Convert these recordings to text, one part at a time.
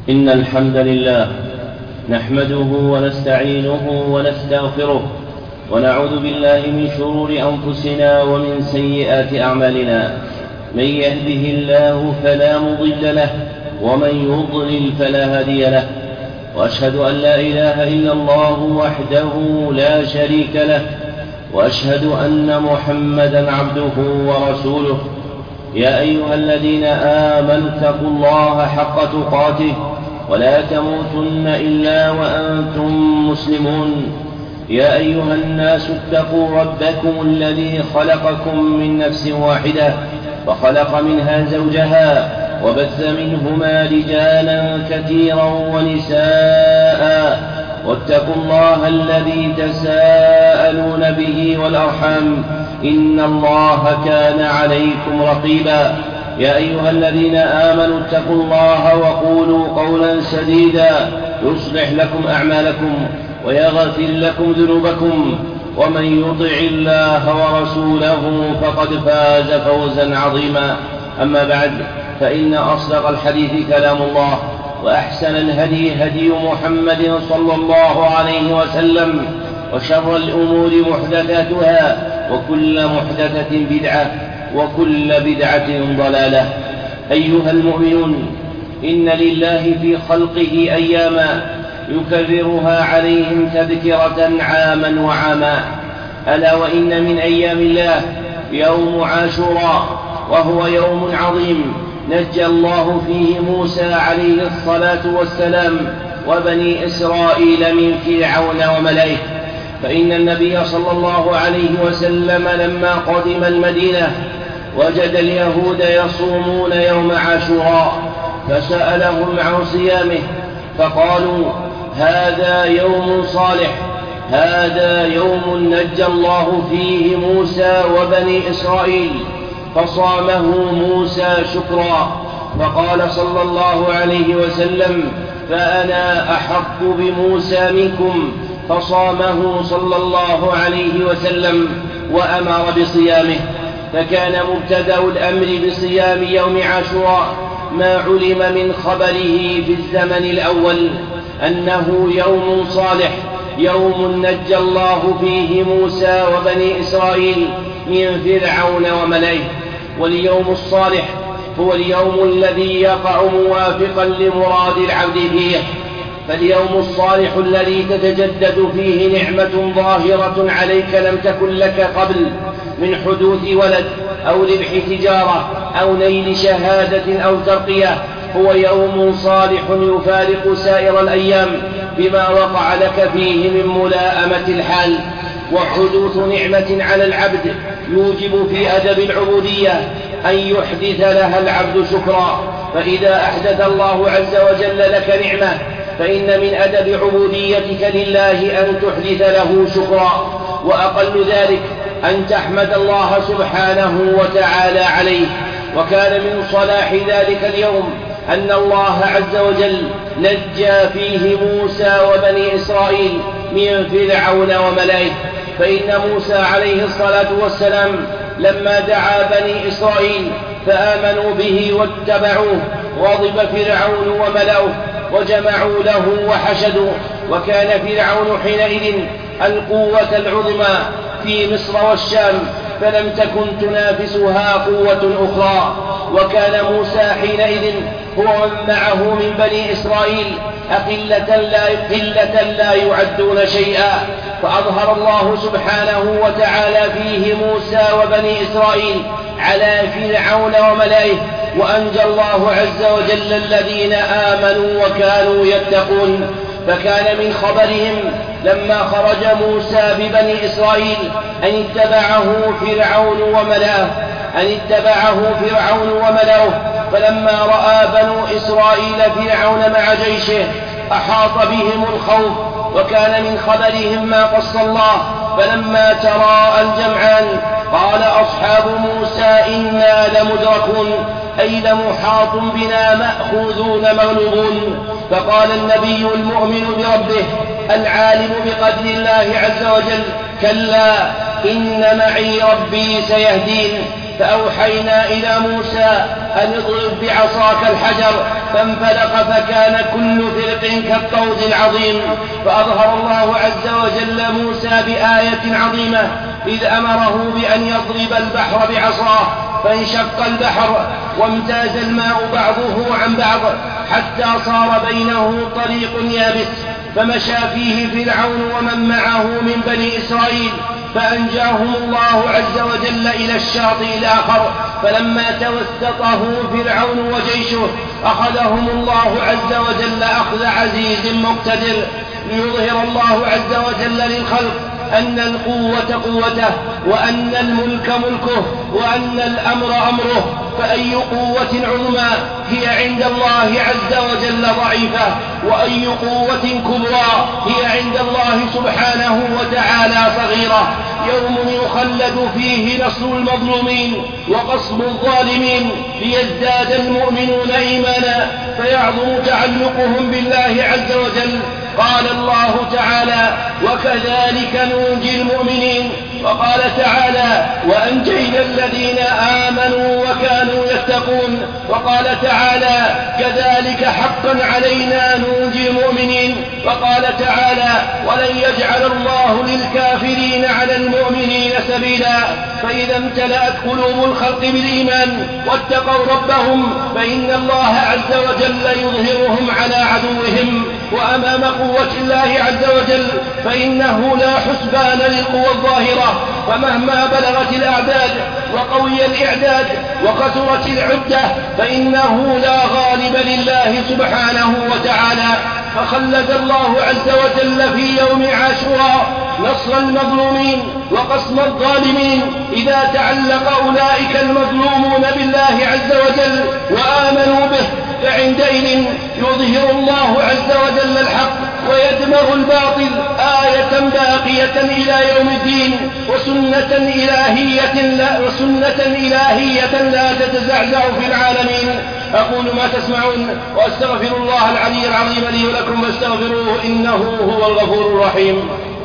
إن الحمد لله نحمده ونستعينه ونستغفره ونعوذ بالله من شرور أنفسنا ومن سيئات أعمالنا. من يهده الله فلا مضل له ومن يضلل فلا هادي له، وأشهد أن لا إله إلا الله وحده لا شريك له، وأشهد أن محمدا عبده ورسوله. يا أيها الذين آمنوا اتقوا الله حق تقاته ولا تموتن إلا وأنتم مسلمون. يا أيها الناس اتقوا ربكم الذي خلقكم من نفس واحدة وخلق منها زوجها وبث منهما رجالا كثيرا ونساء، واتقوا الله الذي تساءلون به والأرحام إن الله كان عليكم رقيبا. يا أيها الذين آمنوا اتقوا الله وقولوا قولا سديدا يصلح لكم أعمالكم ويغفر لكم ذنوبكم، ومن يطع الله ورسوله فقد فاز فوزا عظيما. أما بعد، فإن أصدق الحديث كلام الله، وأحسن الهدي هدي محمد صلى الله عليه وسلم، وشر الأمور محدثاتها، وكل محدثة بدعة، وكل بدعة ضلالة. أيها المؤمنون، إن لله في خلقه أياما يكررها عليهم تذكرة عاما وعاما، ألا وإن من أيام الله يوم عاشوراء، وهو يوم عظيم نجى الله فيه موسى عليه الصلاة والسلام وبني إسرائيل من فرعون وملئه. فإن النبي صلى الله عليه وسلم لما قدم المدينة وجد اليهود يصومون يوم عاشوراء، فسألهم عن صيامه فقالوا: هذا يوم صالح، هذا يوم نجى الله فيه موسى وبني إسرائيل، فصامه موسى شكرا. فقال صلى الله عليه وسلم: فأنا أحق بموسى منكم، فصامه صلى الله عليه وسلم وأمر بصيامه. فكان مبتدأ الأمر بصيام يوم عاشوراء ما علم من خبره في الزمن الأول أنه يوم صالح، يوم نجى الله فيه موسى وبني إسرائيل من فرعون وملئه. واليوم الصالح هو اليوم الذي يقع موافقا لمراد العبد فيه، فاليوم الصالح الذي تتجدد فيه نعمة ظاهرة عليك لم تكن لك قبل، من حدوث ولد أو ربح تجارة أو نيل شهادة أو ترقية، هو يوم صالح يفارق سائر الأيام بما وقع لك فيه من ملائمة الحال. وحدوث نعمة على العبد يوجب في أدب العبودية أن يحدث لها العبد شكرا. فإذا أحدث الله عز وجل لك نعمة، فإن من أدب عبوديتك لله أن تحدث له شكرا، وأقل ذلك أن تحمد الله سبحانه وتعالى عليه. وكان من صلاح ذلك اليوم أن الله عز وجل نجى فيه موسى وبني إسرائيل من فرعون وملئه. فإن موسى عليه الصلاة والسلام لما دعا بني إسرائيل فآمنوا به واتبعوه، غضب فرعون وملأه وجمعوا له وحشدوا، وكان فرعون حينئذ القوة العظمى في مصر والشام، فلم تكن تنافسها قوة أخرى. وكان موسى حينئذ هو من معه من بني إسرائيل قلة لا يعدون شيئا. فأظهر الله سبحانه وتعالى فيه موسى وبني إسرائيل على فرعون وملئه، وأنجى الله عز وجل الذين آمنوا وكانوا يتقون. فكان من خبرهم لما خرج موسى ببني إسرائيل أن اتبعه فرعون وملأه، فلما رأى بنو إسرائيل فرعون مع جيشه أحاط بهم الخوف. وكان من خبرهم ما قص الله: فلما تراءى الجمعان قال أصحاب موسى إنا لمدركون، أي لمحاط بنا مأخوذون مغلوبون. فقال النبي المؤمن بربه العالم بقدر الله عز وجل: كلا إن معي ربي سيهدين. فأوحينا إلى موسى أن اضرب بعصاك الحجر، فانفلق فكان كل فرق كالطود العظيم. فأظهر الله عز وجل موسى بآية عظيمة إذ أمره بأن يضرب البحر بعصاه، فانشق البحر وامتاز الماء بعضه عن بعض حتى صار بينه طريق يابس، فمشى فيه فرعون ومن معه من بني إسرائيل، فأنجاهم الله عز وجل إلى الشاطئ الآخر. فلما توسطه فرعون وجيشه أخذهم الله عز وجل أخذ عزيز مقتدر، ليظهر الله عز وجل للخلق أن القوة قوته، وأن الملك ملكه، وأن الأمر أمره، فأي قوة عظمى هي عند الله عز وجل ضعيفة، وأي قوة كبرى هي عند الله سبحانه وتعالى صغيرة. يوم يخلد فيه نصر المظلومين وقصب الظالمين ليزداد المؤمنون إيمانا فيعظم تعلقهم بالله عز وجل. قال الله تعالى: وكذلك ننجي المؤمنين. وقال تعالى: وأنجينا الذين آمنوا وكانوا يتقون. وقال تعالى: كذلك حقا علينا ننجي المؤمنين. وقال تعالى: ولن يجعل الله للكافرين على المؤمنين سبيلا. فإذا امتلأت قلوب الخلق بالإيمان واتقوا ربهم فإن الله عز وجل يظهرهم على عدوهم، وأمام قوة الله عز وجل فإنه لا حسبان للقوى الظاهرة، فمهما بلغت الأعداد وقوي الإعداد وكثرت العدة فإنه لا غالب لله سبحانه وتعالى. فخلد الله عز وجل في يوم عاشوراء نصر المظلومين وقصم الظالمين إذا تعلق أولئك المظلومون بالله عز وجل وآمنوا به، فعندئذ يظهر الله عز وجل الحق ويدمغ الباطل آية باقية إلى يوم الدين، وسنة إلهية لا تتزعزع في العالمين. أقول ما تسمعون وأستغفر الله العلي العظيم لي ولكم فاستغفروه إنه هو الغفور الرحيم.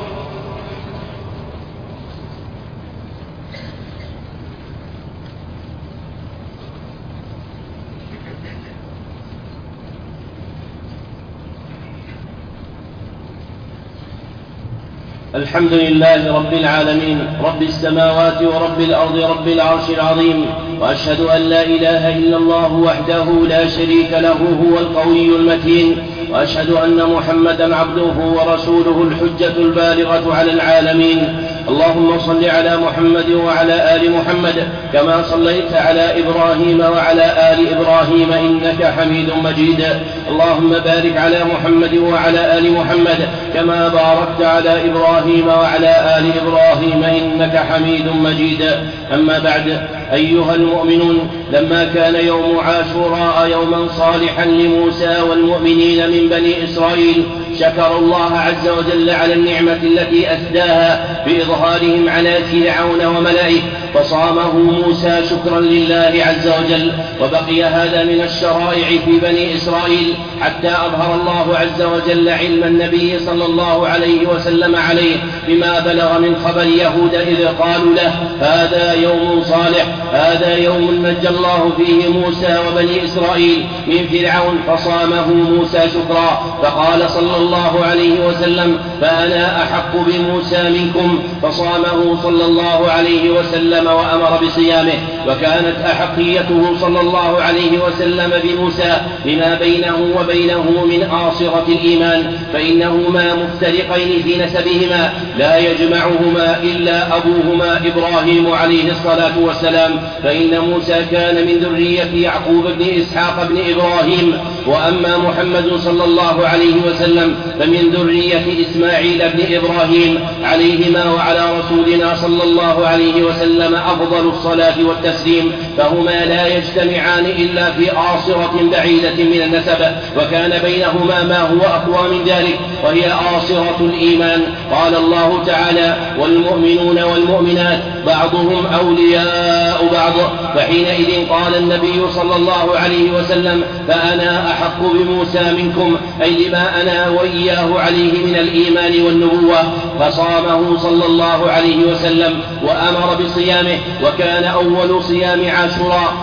الحمد لله رب العالمين، رب السماوات ورب الأرض، رب العرش العظيم، وأشهد أن لا إله إلا الله وحده لا شريك له هو القوي المتين، وأشهد أن محمدا عبده ورسوله الحجة البالغة على العالمين. اللهم صل على محمد وعلى آل محمد كما صليت على إبراهيم وعلى آل إبراهيم إنك حميد مجيد. اللهم بارك على محمد وعلى آل محمد كما باركت على إبراهيم وعلى آل إبراهيم إنك حميد مجيد. أما بعد، أيها المؤمنون، لما كان يوم عاشوراء يوما صالحا لموسى والمؤمنين من بني إسرائيل، شكر الله عز وجل على النعمة التي أسداها بإظهارهم على فرعون وملئه، فصامه موسى شكرا لله عز وجل. وبقي هذا من الشرائع في بني إسرائيل حتى أظهر الله عز وجل علم النبي صلى الله عليه وسلم عليه بما بلغ من خبر يهود إذ قالوا له: هذا يوم صالح، هذا يوم نجى الله فيه موسى وبني إسرائيل من فرعون، فصامه موسى شكرا. فقال صلى الله عليه وسلم: فأنا أحق بموسى منكم، فصامه صلى الله عليه وسلم وأمر بصيامه. وكانت أحقيته صلى الله عليه وسلم بموسى لما بينه وبينه من آصرة الإيمان، فإنهما مفترقين في نسبهما لا يجمعهما إلا أبوهما إبراهيم عليه الصلاة والسلام، فإن موسى كان من ذرية يعقوب بن إسحاق بن إبراهيم، وأما محمد صلى الله عليه وسلم فمن ذرية إسماعيل بن إبراهيم، عليهما وعلى رسولنا صلى الله عليه وسلم أفضل الصلاة والتسليم، فهما لا يجتمعان إلا في آصرة بعيدة من النسب، وكان بينهما ما هو أقوى من ذلك، وهي آصرة الإيمان. قال الله تعالى: والمؤمنون والمؤمنات بعضهم أولياء بعض. فحينئذ قال النبي صلى الله عليه وسلم: فأنا أحق بموسى منكم، أي لما أنا وإياه عليه من الإيمان والنبوة. فصامه صلى الله عليه وسلم وأمر بصيامه، وكان أول صيام عاشوراء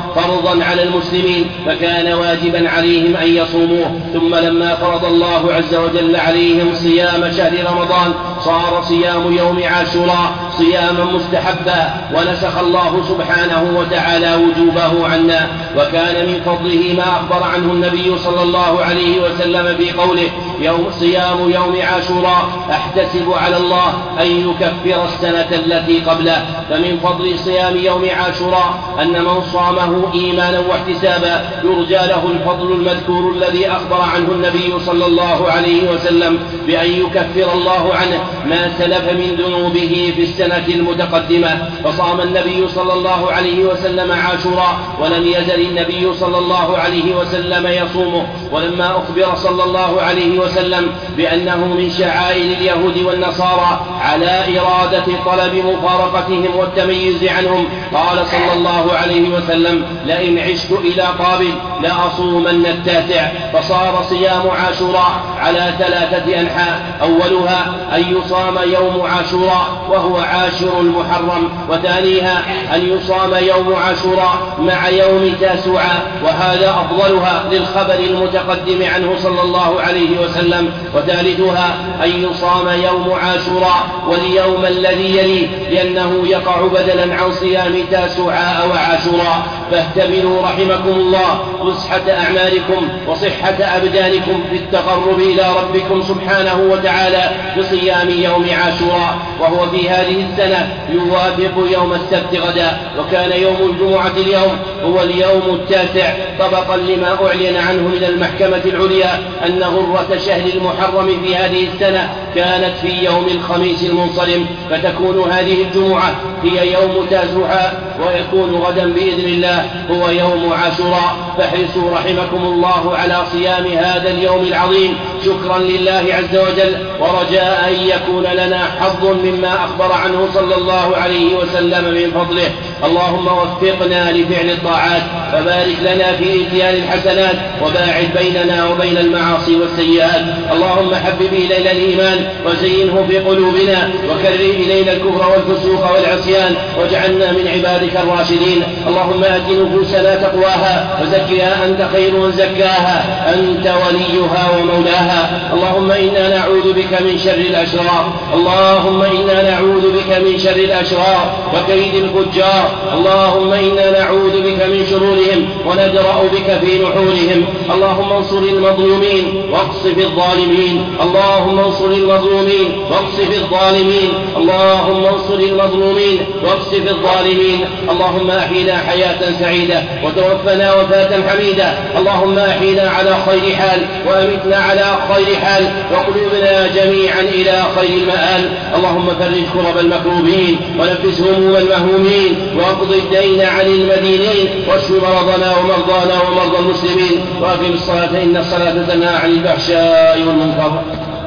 فرضا على المسلمين فكان واجبا عليهم أن يصوموه. ثم لما فرض الله عز وجل عليهم صيام شهر رمضان صار صيام يوم عاشوراء صياما مستحبا، ونسخ الله سبحانه وتعالى وجوبه عنا. وكان من فضله ما أخبر عنه النبي صلى الله عليه وسلم في قوله صيام يوم عاشوراء أحتسب على الله أن يكفر السنة التي قبله. فمن فضل صيام يوم عاشوراء أن من صامه إيمانا واحتسابا يرجى له الفضل المذكور الذي أخبر عنه النبي صلى الله عليه وسلم بأن يكفر الله عنه ما سلف من ذنوبه في السنة المتقدمة. فصام النبي صلى الله عليه وسلم عاشوراء ولم يزل النبي صلى الله عليه وسلم يصومه. ولما أخبر صلى الله عليه وسلم بأنه من شعائر اليهود والنصارى على إرادة طلب مفارقتهم والتمييز عنهم قال صلى الله عليه وسلم لئن عشت إلى قابل لأصومن التاسع. فصار صيام عاشوراء على 3 أنحاء: أولها أن يصام يوم عاشوراء وهو عاشر المحرم، وثانيها أن يصام يوم عاشوراء مع يوم تاسوعا وهذا أفضلها للخبر المتقدم عنه صلى الله عليه وسلم، وثالثها أن يصام يوم عاشوراء واليوم الذي يليه لأنه يقع بدلا عن صيام تاسوعاء وعاشوراء. فاهتبلوا رحمكم الله فسحة أعمالكم وصحة أبدانكم في التقرب إلى ربكم سبحانه وتعالى بصيام يوم عاشوراء، وهو في هذه السنة يوافق يوم السبت غدا. وكان يوم الجمعة اليوم هو اليوم التاسع طبقا لما أعلن عنه من المحكمة العليا أن غرة شهر المحرم في هذه السنة كانت في يوم الخميس المنصرم، فتكون هذه الجمعة هي يوم تاسوعاء ويكون غدا بإذن الله هو يوم عاشوراء. فاحرصوا رحمكم الله على صيام هذا اليوم العظيم شكرا لله عز وجل ورجاء أن يكون لنا حظ مما أخبر عنه صلى الله عليه وسلم من فضله. اللهم وفقنا لفعل الطاعات وبارك لنا في إتيان الحسنات وباعد بيننا وبين المعاصي والسيئات. اللهم حبب إلينا الإيمان وزينه في قلوبنا وكره إلينا الكفر والفسوق والعصيان واجعلنا من عبادك الراشدين. اللهم آت نفوسنا تقواها وزكها أنت خير من زكاها أنت وليها ومولاها. اللهم إنا نعوذ بك من شر الأشرار، اللهم إنا نعوذ بك من شر الأشرار وكيد الفجار. اللهم إنا نعوذ بك من شرورهم وندرأ بك في نحورهم. اللهم انصر المظلومين واقصف الظالمين، اللهم انصر المظلومين واقصف الظالمين، اللهم انصر المظلومين واقصف الظالمين. اللهم أحينا حياة سعيدة وتوفنا وفاة حميدة. اللهم أحينا على خير حال وأمتنا على خير حال وقلوبنا جميعا إلى خير المآل. اللهم فرج كرب المكروبين ونفس هموم المهمومين واقض الدين عن المدينين واشف مرضنا ومرضانا ومرضى المسلمين وأقم الصلاة إن الصلاة تنهى عن الفحشاء والمنكر.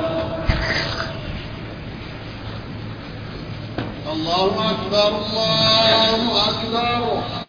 الله أكبر الله أكبر.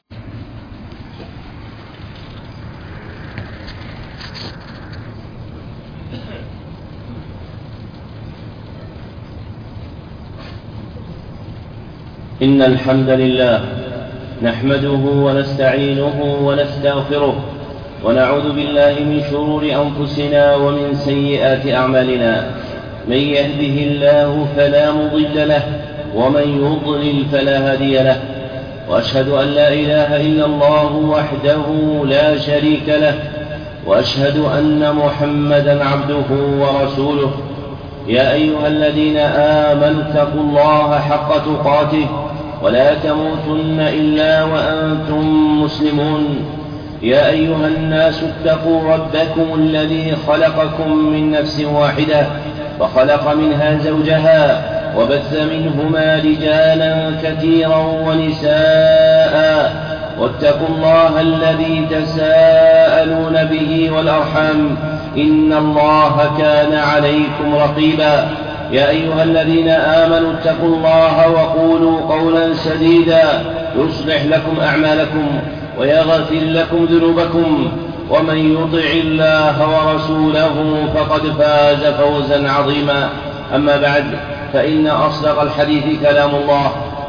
إن الحمد لله نحمده ونستعينه ونستغفره ونعوذ بالله من شرور أنفسنا ومن سيئات أعمالنا. من يهده الله فلا مضل له ومن يضلل فلا هادي له، وأشهد أن لا إله إلا الله وحده لا شريك له، وأشهد أن محمدا عبده ورسوله. يا أيها الذين آمنوا اتقوا الله حق تقاته ولا تموتن إلا وأنتم مسلمون. يا أيها الناس اتقوا ربكم الذي خلقكم من نفس واحدة وخلق منها زوجها وبث منهما رجالا كثيرا ونساء، واتقوا الله الذي تساءلون به والأرحام إن الله كان عليكم رقيبا. يا أيها الذين آمنوا اتقوا الله وقولوا قولا سديدا يصلح لكم أعمالكم ويغفر لكم ذنوبكم، ومن يطع الله ورسوله فقد فاز فوزا عظيما. أما بعد، فإن أصدق الحديث كلام الله،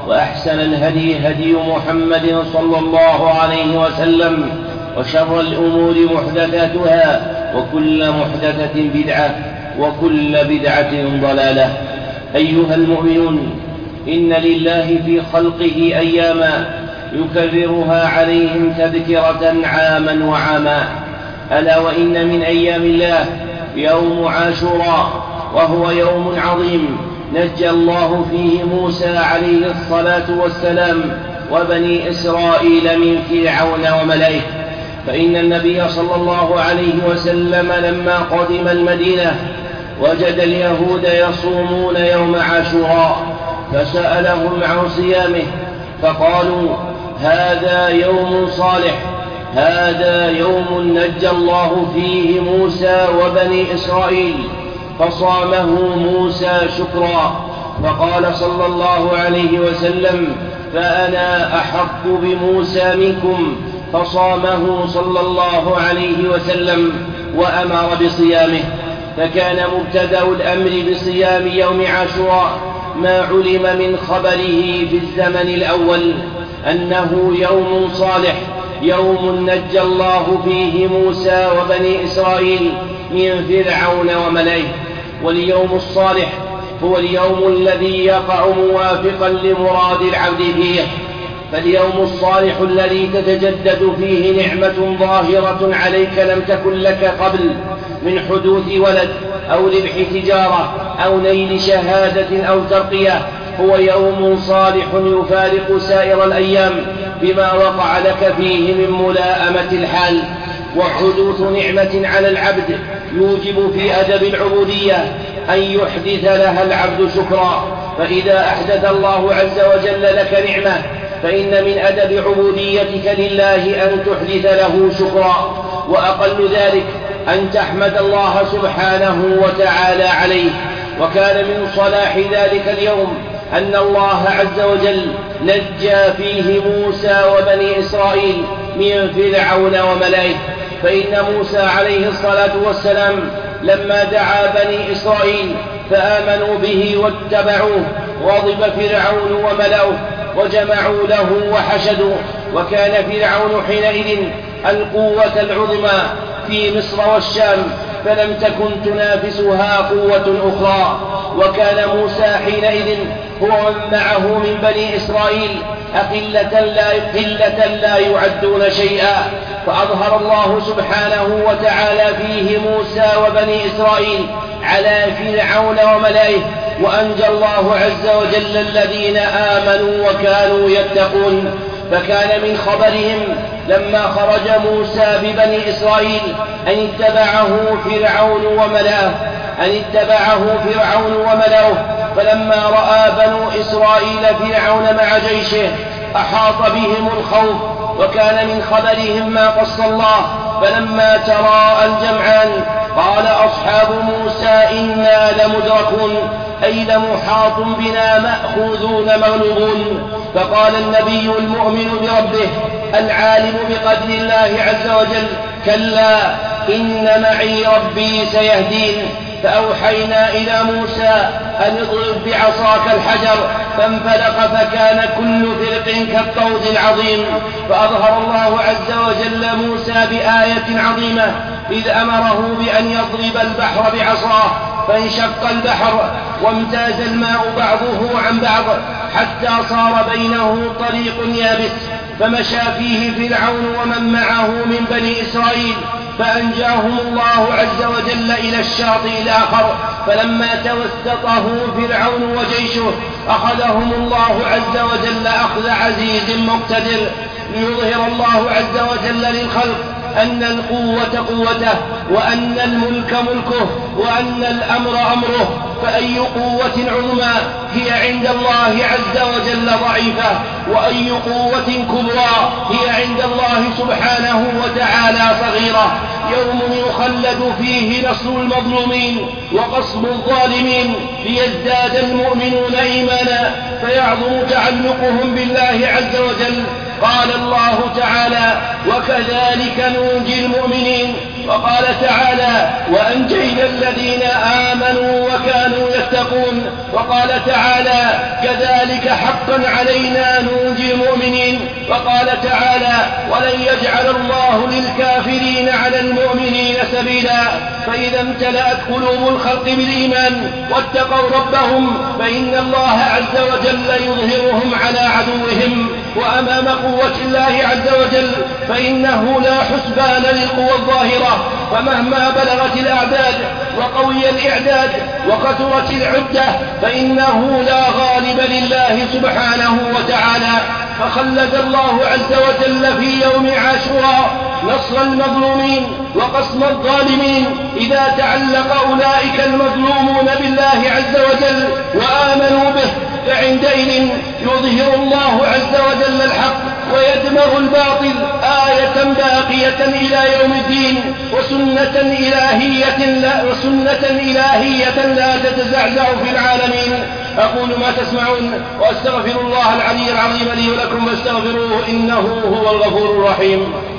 وأحسن الهدي هدي محمد صلى الله عليه وسلم، وشر الأمور محدثاتها، وكل محدثة بدعة، وكل بدعة ضلالة. أيها المؤمنون، إن لله في خلقه أياما يكررها عليهم تذكرة عاما وعاما، ألا وإن من أيام الله يوم عاشوراء، وهو يوم عظيم نجى الله فيه موسى عليه الصلاة والسلام وبني إسرائيل من فرعون وملئه. فإن النبي صلى الله عليه وسلم لما قدم المدينة وجد اليهود يصومون يوم عاشوراء، فسألهم عن صيامه فقالوا: هذا يوم صالح، هذا يوم نجى الله فيه موسى وبني إسرائيل، فصامه موسى شكرا. فقال صلى الله عليه وسلم: فأنا أحق بموسى منكم، فصامه صلى الله عليه وسلم وأمر بصيامه. فكان مبتدأ الأمر بصيام يوم عاشوراء ما علم من خبره في الزمن الأول، أنه يوم صالح، يوم نجى الله فيه موسى وبني إسرائيل من فرعون وملئه. واليوم الصالح هو اليوم الذي يقع موافقا لمراد العبد فيه، فاليوم الصالح الذي تتجدد فيه نعمة ظاهرة عليك لم تكن لك قبل، من حدوث ولد أو ربح تجارة أو نيل شهادة أو ترقية، هو يوم صالح يفارق سائر الأيام بما وقع لك فيه من ملائمة الحال. وحدوث نعمة على العبد يوجب في أدب العبودية أن يحدث لها العبد شكرا. فإذا أحدث الله عز وجل لك نعمة فإن من أدب عبوديتك لله أن تحدث له شكرا، وأقل ذلك أن تحمد الله سبحانه وتعالى عليه. وكان من صلاح ذلك اليوم أن الله عز وجل نجى فيه موسى وبني إسرائيل من فرعون وملئه. فإن موسى عليه الصلاة والسلام لما دعا بني إسرائيل فآمنوا به واتبعوه، غضب فرعون وملأه وجمعوا له وحشدوا، وكان فرعون حينئذ القوة العظمى في مصر والشام، فلم تكن تنافسها قوة أخرى. وكان موسى حينئذ هو من معه من بني إسرائيل قلة لا يعدون شيئا. فأظهر الله سبحانه وتعالى فيه موسى وبني إسرائيل على فرعون وملئه، وأنجى الله عز وجل الذين آمنوا وكانوا يتقون. فكان من خبرهم لما خرج موسى ببني إسرائيل أن اتبعه فرعون وملأه، فلما رأى بنو إسرائيل فرعون مع جيشه أحاط بهم الخوف. وكان من خبرهم ما قص الله: فلما تراءى الجمعان قال أصحاب موسى إنا لمدركون، أي لمحاط بنا مأخوذون مغلوبون. فقال النبي المؤمن بربه العالم بقدر الله عز وجل: كلا إن معي ربي سيهدين. فأوحينا إلى موسى أن اضرب بعصاك الحجر، فانفلق فكان كل فرق كالطود العظيم. فأظهر الله عز وجل موسى بآية عظيمة إذ أمره بأن يضرب البحر بعصاه، فانشق البحر وامتاز الماء بعضه عن بعض حتى صار بينه طريق يابس، فمشى فيه فرعون ومن معه من بني إسرائيل، فأنجاهم الله عز وجل إلى الشاطئ الآخر. فلما توسطه فرعون وجيشه أخذهم الله عز وجل أخذ عزيز مقتدر، ليظهر الله عز وجل للخلق أن القوة قوته، وأن الملك ملكه، وأن الأمر أمره. فأي قوة عظمى هي عند الله عز وجل ضعيفة، وأي قوة كبرى هي عند الله سبحانه وتعالى صغيرة. يوم يخلد فيه نصر المظلومين وقصب الظالمين ليزداد المؤمنون إيمانا فيعظم تعلقهم بالله عز وجل. قال الله تعالى: وكذلك ننجي المؤمنين وقال تعالى وأنجينا الذين آمنوا وكانوا يتقون. وقال تعالى كذلك حقا علينا ننجي المؤمنين. وقال تعالى ولن يجعل الله للكافرين على المؤمنين سبيلا. فإذا امتلأت قلوب الخلق بالإيمان واتقوا ربهم فإن الله عز وجل يظهرهم على عدوهم. وأمام قوة الله عز وجل فإنه لا حسبان للقوى الظاهرة، فمهما بلغت الأعداد وقوي الإعداد وكثرت العدة فإنه لا غالب لله سبحانه وتعالى. فخلد الله عز وجل في يوم عاشوراء نصر المظلومين وقصم الظالمين إذا تعلق أولئك المظلومون بالله عز وجل وآمنوا به، فعندئذ يظهر الله عز وجل الحق ويدمغ الباطل آية باقية إلى يوم الدين وسنة إلهية لا تتزعزع في العالمين. أقول ما تسمعون وأستغفر الله العلي العظيم لي ولكم فاستغفروه إنه هو الغفور الرحيم.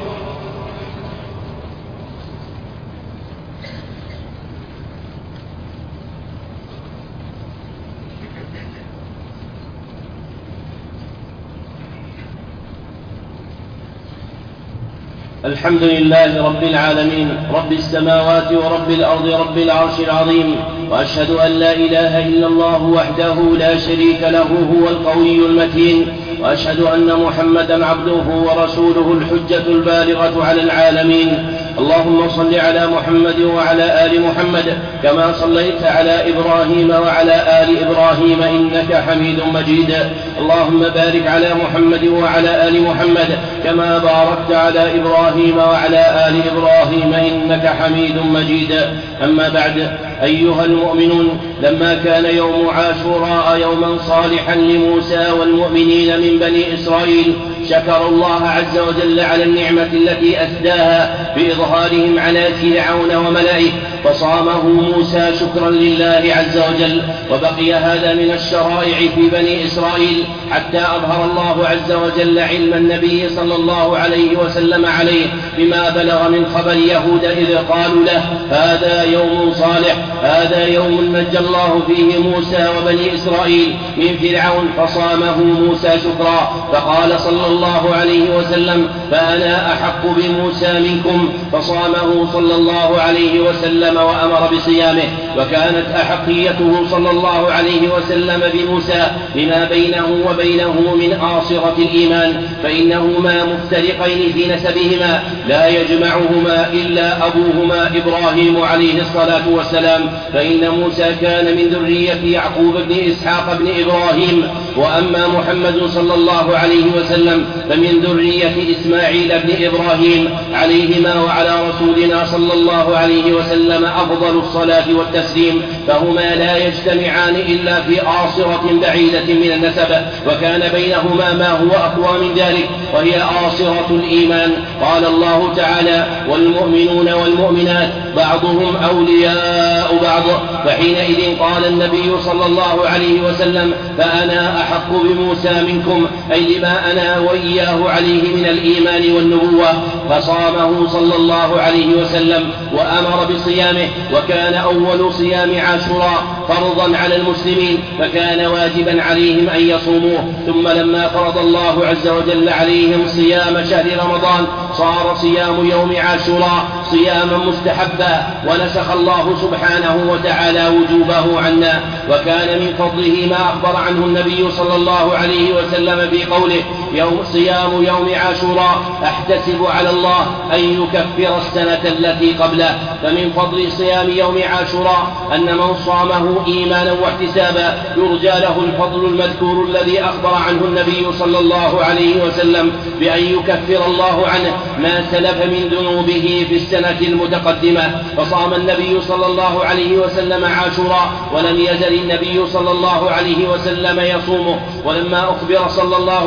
الحمد لله رب العالمين رب السماوات ورب الأرض رب العرش العظيم، وأشهد أن لا إله إلا الله وحده لا شريك له هو القوي المتين، وأشهد أن محمدا عبده ورسوله الحجة البالغة على العالمين. اللهم صل على محمد وعلى آل محمد كما صليت على إبراهيم وعلى آل إبراهيم إنك حميد مجيد. اللهم بارك على محمد وعلى آل محمد كما باركت على إبراهيم وعلى آل إبراهيم إنك حميد مجيد. أما بعد، أيها المؤمنون، لما كان يوم عاشوراء يوما صالحا لموسى والمؤمنين من بني إسرائيل شكر الله عز وجل على النعمة التي أسداها بإظهارهم على فرعون وملئه، فصامه موسى شكرا لله عز وجل. وبقي هذا من الشرائع في بني إسرائيل حتى أظهر الله عز وجل علم النبي صلى الله عليه وسلم عليه بما بلغ من خبر يهود إذ قالوا له هذا يوم صالح، هذا يوم نجى الله فيه موسى وبني إسرائيل من فرعون، فصامه موسى شكرا. فقال صلى الله عليه وسلم فأنا أحق بموسى منكم، فصامه صلى الله عليه وسلم وأمر بصيامه. وكانت أحقيته صلى الله عليه وسلم بموسى لما بينه وبينه من آصرة الإيمان، فإنهما مفترقين في نسبهما لا يجمعهما إلا أبوهما إبراهيم عليه الصلاة والسلام، فإن موسى كان من ذرية يعقوب بن إسحاق بن إبراهيم، وأما محمد صلى الله عليه وسلم فمن ذرية إسماعيل بن إبراهيم عليهما وعلى رسولنا صلى الله عليه وسلم أفضل الصلاة والتسليم، فهما لا يجتمعان إلا في آصرة بعيدة من النسب، وكان بينهما ما هو أقوى من ذلك وهي آصرة الإيمان. قال الله تعالى والمؤمنون والمؤمنات بعضهم أولياء بعض، فحينئذ قال النبي صلى الله عليه وسلم فأنا أحق بموسى منكم، أي لما أنا وإياه عليه من الإيمان والنبوة، فصامه صلى الله عليه وسلم وأمر بصيامه. وكان أول صيام عاشوراء فرضا على المسلمين فكان واجبا عليهم أن يصوموه، ثم لما فرض الله عز وجل عليهم صيام شهر رمضان صار صيام يوم عاشوراء صياما مستحبا، ونسخ الله سبحانه وتعالى وجوبه عنا. وكان من فضله ما أخبر عنه النبي صلى الله عليه وسلم في قوله صيام يوم عاشوراء أحتسب على الله أن يكفر السنة التي قبله. فمن فضل صيام يوم عاشوراء أن من صامه إيمانا واحتسابا يرجى له الفضل المذكور الذي أخبر عنه النبي صلى الله عليه وسلم بأن يكفر الله عنه ما سلف من ذنوبه في السنة المتقدمة. فصام النبي صلى الله عليه وسلم عاشوراء ولم يزل النبي صلى الله عليه وسلم يصومه، ولما أخبر صلى الله عليه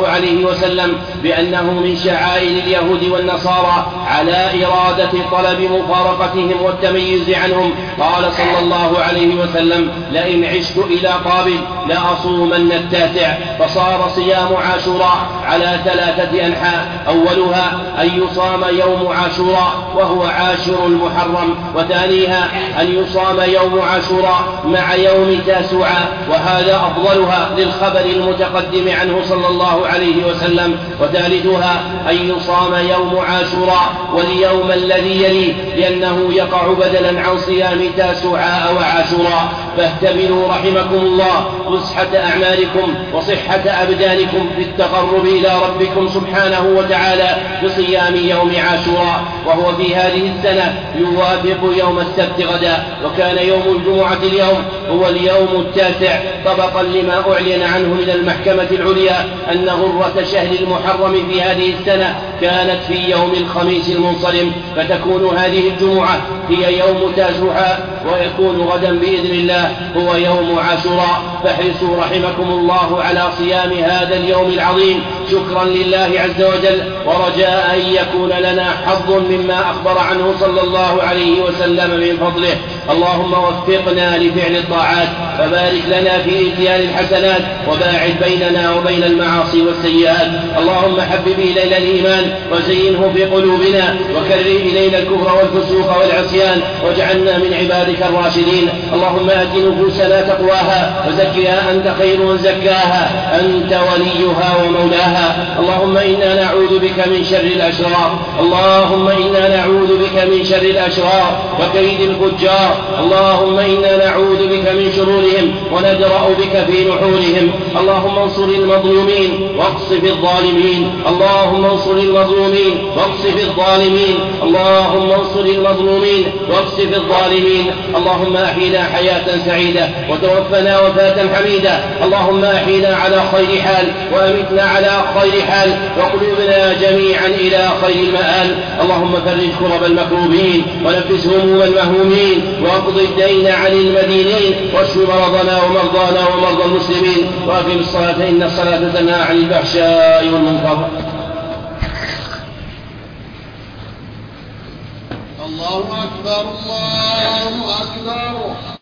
وسلم بأنه من شعائر اليهود والنصارى على إرادة طلب مفارقتهم والتمييز عنهم. قال صلى الله عليه وسلم: لئن عشت إلى قابل لأصومن التاسع. فصار صيام عاشوراء على 3 أنحاء: أولها أن يصام يوم عاشوراء وهو عاشر المحرم، وثانيها أن يصام يوم عاشوراء مع يوم تاسوعا، وهذا أفضلها للخبر المتقدم عنه صلى الله عليه وسلم، وثالثها أن يصام يوم عاشوراء واليوم الذي يليه، لأنه يقع بدلا عن صيام تاسوعاء وعاشوراء. فاهتملوا رحمكم الله فسحة أعمالكم وصحة أبدانكم في التقرب إلى ربكم سبحانه وتعالى بصيام يوم عاشوراء، وهو في هذه السنة يوافق يوم السبت غدا، وكان يوم الجمعة اليوم هو اليوم التاسع، طبقا لما أعلن عنه من المحكمة العليا أن غرة شهر المحرم في هذه السنة كانت في يوم الخميس المنصرم، فتكون هذه الجمعة هي يوم تاسوعاء، ويكون غدا بإذن الله هو يوم عاشوراء. فاحرصوا رحمكم الله على صيام هذا اليوم العظيم شكرا لله عز وجل، ورجاء أن يكون لنا حظ مما أخبر عنه صلى الله عليه وسلم من فضله. اللهم وفقنا لفعل الطاعات، وبارك لنا في إتيان الحسنات، وباعد بيننا وبين المعاصي والسيئات. اللهم حبب إلينا الإيمان وزينه في قلوبنا، وكره إلينا الكفر والفسوق والعصيان، واجعلنا من عبادك الراشدين. اللهم آت نفوسنا تقواها وزكها أنت خير من زكاها، أنت وليها ومولاها. اللهم إنا نعوذ بك من شر الأشرار، اللهم إنا نعوذ بك من شر الأشرار وكيد الفجار. اللهم إنا نعوذ بك من شرورهم وندرأ بك في نحورهم. اللهم انصر المظلومين واقصف الظالمين، اللهم انصر المظلومين واقصف الظالمين، اللهم انصر المظلومين واقصف الظالمين. اللهم أحينا حياة سعيدة وتوفنا وفاة حميدة. اللهم أحينا على خير حال وأمتنا على خير حال، وقلوبنا جميعا إلى خير المآل. اللهم فرج كرب المكروبين ونفس هموم المهمومين، واقض الدين عن المدينين، واشف مرضنا ومرضانا ومرضى المسلمين، وأقم الصلاة إن الصلاة تنهى عن الفحشاء والمنكر. الله أكبر الله أكبر.